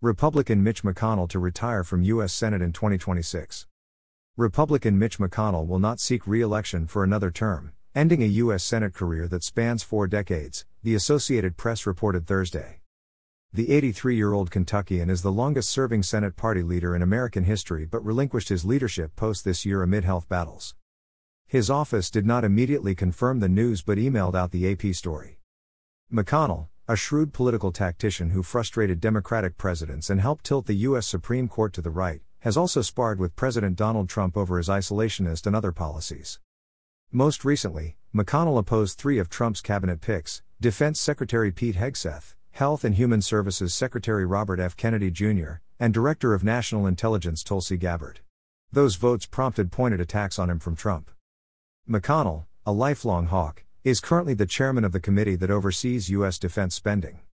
Republican Mitch McConnell to retire from U.S. Senate in 2026. Republican Mitch McConnell will not seek re-election for another term, ending a U.S. Senate career that spans 4 decades, the Associated Press reported Thursday. The 83-year-old Kentuckian is the longest-serving Senate party leader in American history but relinquished his leadership post this year amid health battles. His office did not immediately confirm the news but emailed out the AP story. McConnell, a shrewd political tactician who frustrated Democratic presidents and helped tilt the U.S. Supreme Court to the right, has also sparred with President Donald Trump over his isolationist and other policies. Most recently, McConnell opposed 3 of Trump's cabinet picks: Defense Secretary Pete Hegseth, Health and Human Services Secretary Robert F. Kennedy Jr., and Director of National Intelligence Tulsi Gabbard. Those votes prompted pointed attacks on him from Trump. McConnell, a lifelong hawk, is currently the chairman of the committee that oversees U.S. defense spending.